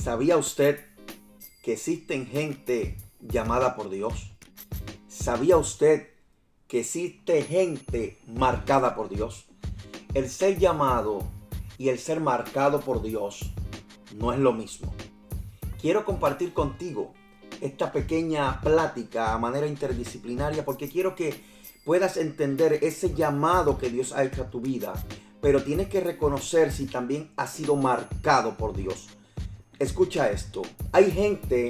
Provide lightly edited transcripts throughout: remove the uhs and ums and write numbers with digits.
¿Sabía usted que existen gente llamada por Dios? ¿Sabía usted que existe gente marcada por Dios? El ser llamado y el ser marcado por Dios no es lo mismo. Quiero compartir contigo esta pequeña plática a manera interdisciplinaria porque quiero que puedas entender ese llamado que Dios ha hecho a tu vida, pero tienes que reconocer si también has sido marcado por Dios. Escucha esto, hay gente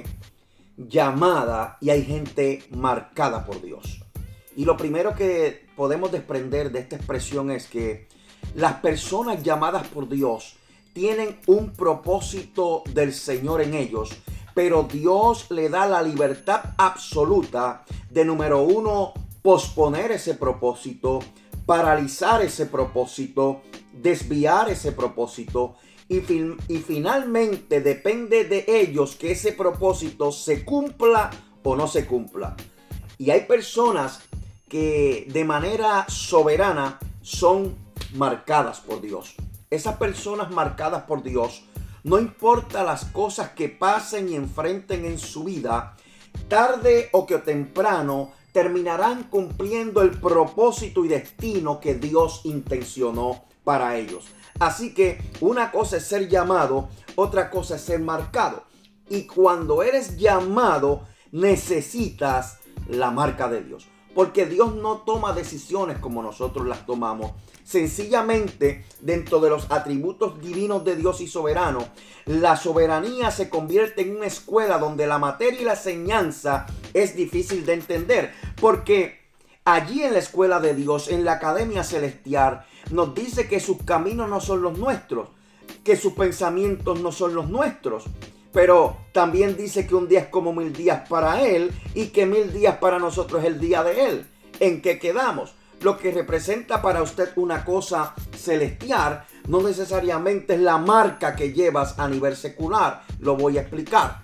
llamada y hay gente marcada por Dios. Y lo primero que podemos desprender de esta expresión es que las personas llamadas por Dios tienen un propósito del Señor en ellos, pero Dios le da la libertad absoluta de, número uno, posponer ese propósito, paralizar ese propósito, desviar ese propósito y finalmente depende de ellos que ese propósito se cumpla o no se cumpla. Y hay personas que de manera soberana son marcadas por Dios. Esas personas marcadas por Dios, no importa las cosas que pasen y enfrenten en su vida, tarde o que temprano terminarán cumpliendo el propósito y destino que Dios intencionó para ellos. Así que una cosa es ser llamado, otra cosa es ser marcado. Y cuando eres llamado, necesitas la marca de Dios. Porque Dios no toma decisiones como nosotros las tomamos. Sencillamente, dentro de los atributos divinos de Dios y soberano, la soberanía se convierte en una escuela donde la materia y la enseñanza es difícil de entender. Porque allí en la escuela de Dios, en la academia celestial, nos dice que sus caminos no son los nuestros, que sus pensamientos no son los nuestros. Pero también dice que un día es como 1000 días para Él y que 1000 días para nosotros es el día de Él. ¿En qué quedamos? Lo que representa para usted una cosa celestial no necesariamente es la marca que llevas a nivel secular. Lo voy a explicar.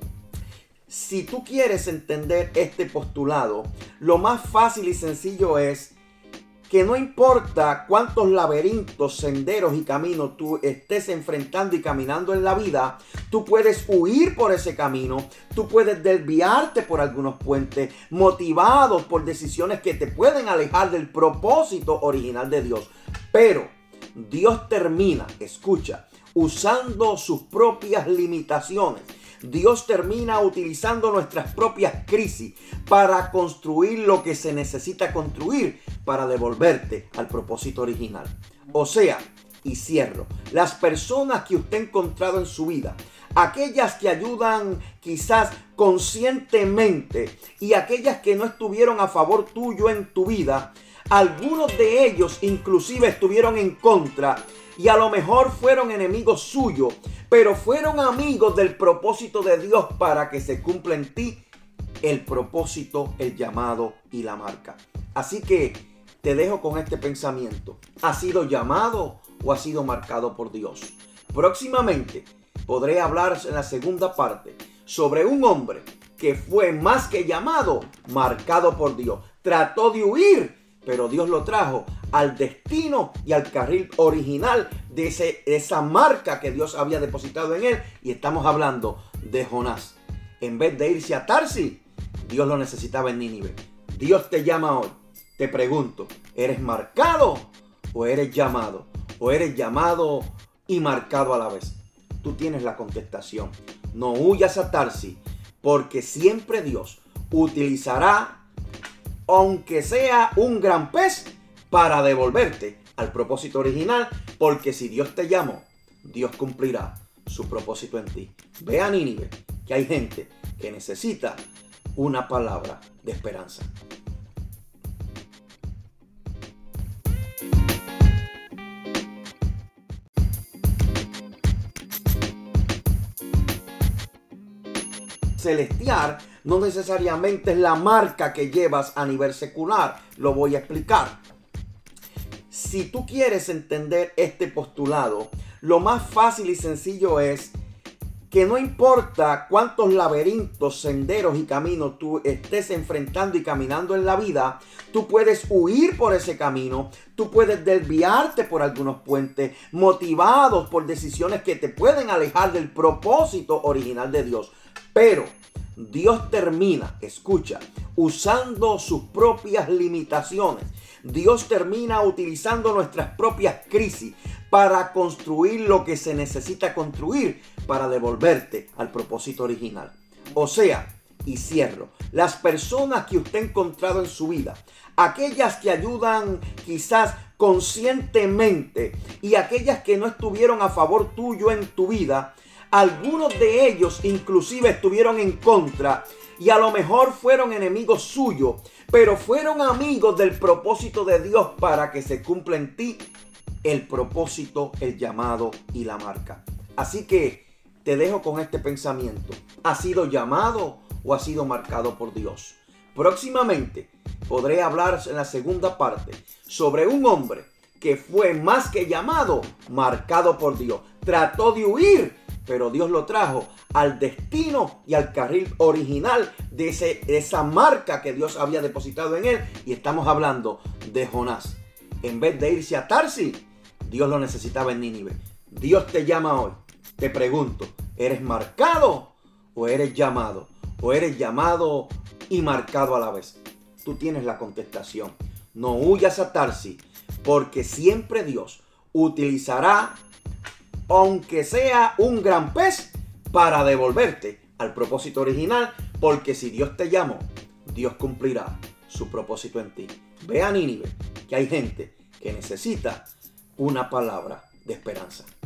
Si tú quieres entender este postulado, lo más fácil y sencillo es que no importa cuántos laberintos, senderos y caminos tú estés enfrentando y caminando en la vida, tú puedes huir por ese camino, tú puedes desviarte por algunos puentes, motivados por decisiones que te pueden alejar del propósito original de Dios. Pero Dios termina, escucha, usando sus propias limitaciones. Dios termina utilizando nuestras propias crisis para construir lo que se necesita construir para devolverte al propósito original. O sea, y cierro, las personas que usted ha encontrado en su vida, aquellas que ayudan quizás conscientemente y aquellas que no estuvieron a favor tuyo en tu vida, algunos de ellos inclusive estuvieron en contra y a lo mejor fueron enemigos suyos, pero fueron amigos del propósito de Dios para que se cumpla en ti el propósito, el llamado y la marca. Así que te dejo con este pensamiento. ¿Has sido llamado o has sido marcado por Dios? Próximamente podré hablar en la segunda parte sobre un hombre que fue más que llamado, marcado por Dios. Trató de huir, pero Dios lo trajo al destino y al carril original de esa marca que Dios había depositado en él. Y estamos hablando de Jonás. En vez de irse a Tarsis, Dios lo necesitaba en Nínive. Dios te llama hoy. Te pregunto, ¿eres marcado o eres llamado? ¿O eres llamado y marcado a la vez? Tú tienes la contestación. No huyas a Tarsis, porque siempre Dios utilizará, aunque sea un gran pez, para devolverte al propósito original, porque si Dios te llamó, Dios cumplirá su propósito en ti. Ve a Nínive, que hay gente que necesita una palabra de esperanza. Celestial no necesariamente es la marca que llevas a nivel secular. Lo voy a explicar. Si tú quieres entender este postulado, lo más fácil y sencillo es que no importa cuántos laberintos, senderos y caminos tú estés enfrentando y caminando en la vida, tú puedes huir por ese camino, tú puedes desviarte por algunos puentes, motivados por decisiones que te pueden alejar del propósito original de Dios. Pero Dios termina, escucha, usando sus propias limitaciones. Dios termina utilizando nuestras propias crisis para construir lo que se necesita construir para devolverte al propósito original. O sea, y cierro, las personas que usted ha encontrado en su vida, aquellas que ayudan quizás conscientemente y aquellas que no estuvieron a favor tuyo en tu vida, algunos de ellos inclusive estuvieron en contra y a lo mejor fueron enemigos suyos, pero fueron amigos del propósito de Dios para que se cumpla en ti el propósito, el llamado y la marca. Así que te dejo con este pensamiento. ¿Has sido llamado o has sido marcado por Dios? Próximamente podré hablar en la segunda parte sobre un hombre que fue más que llamado, marcado por Dios. Trató de huir, pero Dios lo trajo al destino y al carril original de esa marca que Dios había depositado en él. Y estamos hablando de Jonás. En vez de irse a Tarsis, Dios lo necesitaba en Nínive. Dios te llama hoy. Te pregunto, ¿eres marcado o eres llamado? ¿O eres llamado y marcado a la vez? Tú tienes la contestación. No huyas a Tarsis, porque siempre Dios utilizará, aunque sea un gran pez, para devolverte al propósito original, porque si Dios te llamó, Dios cumplirá su propósito en ti. Ve a Nínive, que hay gente que necesita una palabra de esperanza.